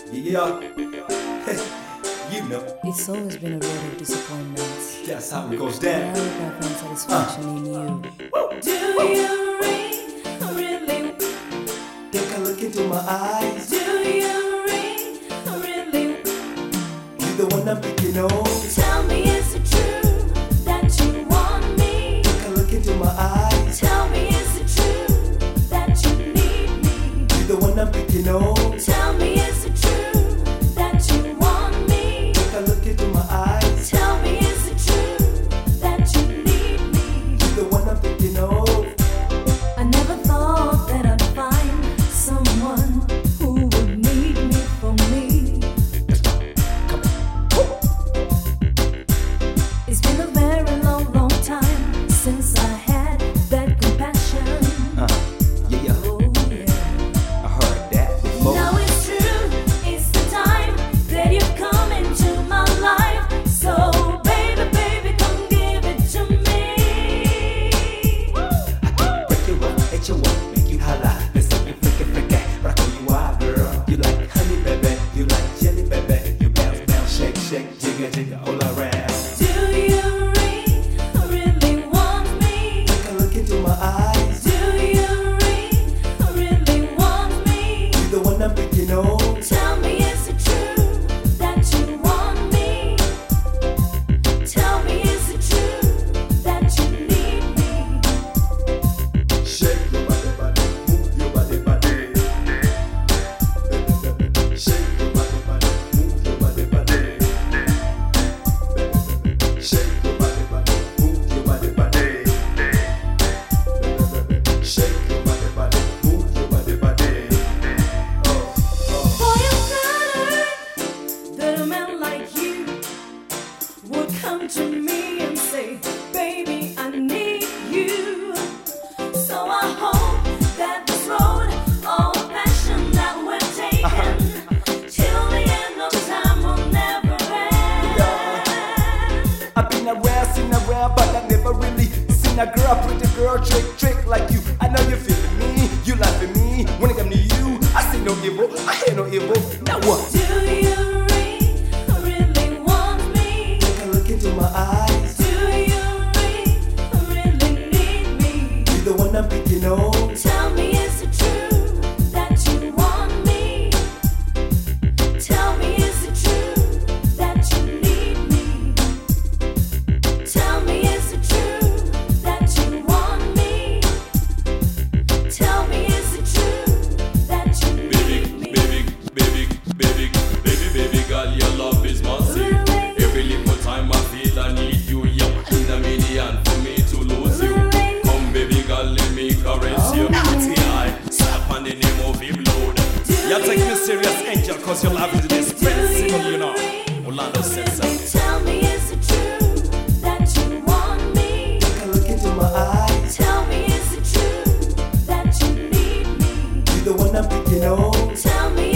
Yeah, you know, It's always been a road of disappointments. that's how it goes down. Now I find satisfaction in you. Do you really? Take a look into my eyes. Do you really? You're the one I'm thinking of. Tell me, is it true that you want me? Take a look into my eyes. Tell me, is it true that you need me? You're the one I'm thinking of. Tell me, is it true that you want me? Take a look into my eyes. Tell me, is it true that you need me? You're the one I'm thinking of. I never thought that I'd find someone who would need me for me. It's been a very long, long time since I had that compassion. Yeah, Oh yeah. I heard that before. Now it's true, it's the time that you've come into my life. So baby, baby, come give it to me. Break you up, hit you up, make you holla. Listen, you freaking, but I call you wild girl. You like honey, baby, you like jelly, baby. You bounce, bounce, shake, shake, jigga, jigga, all around. Do you really want me? Take a look into my eyes. Do you really want me? You're the one I'm thinking of. Tell me, is it true that you want me? Tell me, is it true that you need me? Shake your body, body, move your body, body. Shake your body, body, move your body, body. Shake your body, body, move your body, body. Shake your body, body, move your body, body. Boy, I'm flattered that a man like you would come to me and say, baby, I need you. So I hope that this road of passion that we're taking till the end of time will never end. I've been around, seen around, but I never really seen a girl, pretty girl, trick like you. I know you're feeling me, you laughing me. When it come to you, I see no evil, I hear no evil. Now what? Do you really want me? Take a look into my eyes. Do you really need me? You're the one I'm thinking of. Tell me, is it true that you want me? Tell me, is it true that you need me? Tell me, is it true that you want me? Tell me, is it true that you need me? Baby girl, your love is massive. Every little time I feel I need you, you're in a million for me to lose you. Come, baby girl, let me caress you. T.I. slap on the name of him, Lord. You take me serious, angel, cause your love is dispensable, you know. Orlando says so. Tell me, is it true that you want me? Take a look into my eyes. Tell me, is it true that you need me? You're the one I'm thinking of. Tell me,